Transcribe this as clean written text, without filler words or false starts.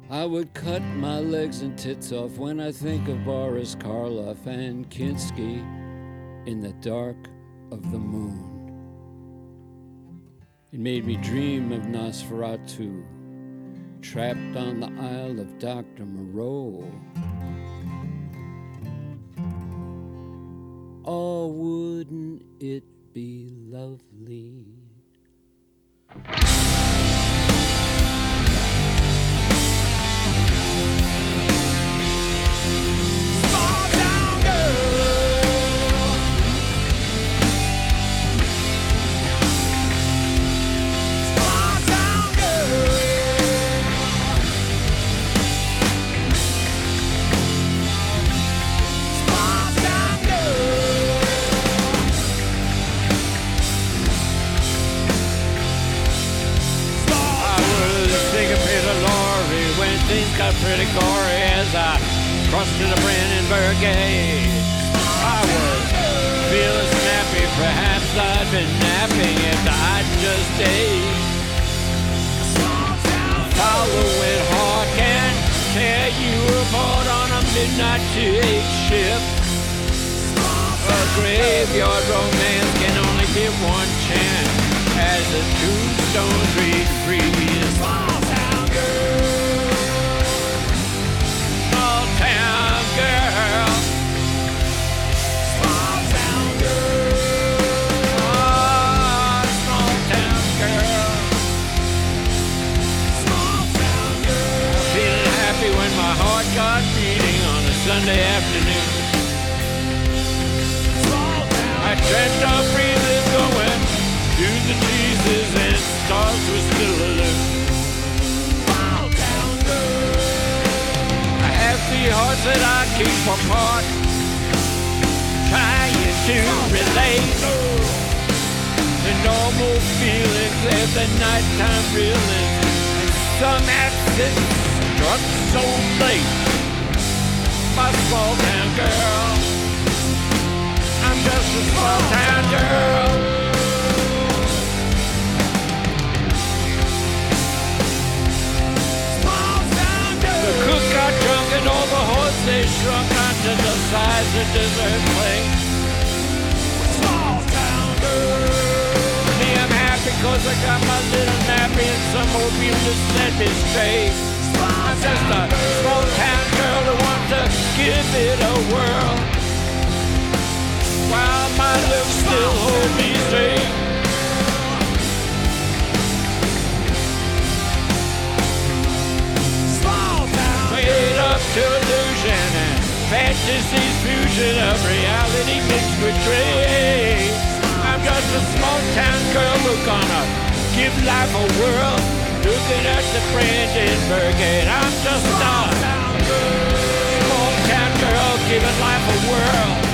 I would cut my legs and tits off when I think of Boris Karloff and Kinski in the dark of the moon. It made me dream of Nosferatu, trapped on the Isle of Dr. Moreau. Oh, wouldn't it be lovely? Small town girl, small town girl, small town girl. Things got pretty gory as I crossed to the Brandenburg Gate. I was feeling snappy, perhaps I'd been napping if I'd just ate. Following Hawk and tear you apart on a midnight TH ship. A graveyard romance can only get one chance as the tombstones read free. Small town girl. Town girl, small town girl, oh, small town girl, small town girl. Feeling happy when my heart got beating on a Sunday afternoon. Small town I dreamt of breathing going to the Jesus and stars were still alone. The hearts that I keep apart, trying to relate the normal feelings of the nighttime feelings. And some accident struck so late. My small town girl, I'm just a small town girl. The cook got drunk and all the horses they shrunk onto the sides of dessert plate. Small town girl. Me, I'm happy cause I got my little nappy and some opium to set me straight. I'm just a small town girl who wants to give it a whirl, while my lips still hold me straight. To illusion and fantasy's fusion of reality mixed with dreams. I'm just a small town girl who's gonna give life a whirl, looking at the Brandenburg Gate. I'm just a small town girl giving life a whirl.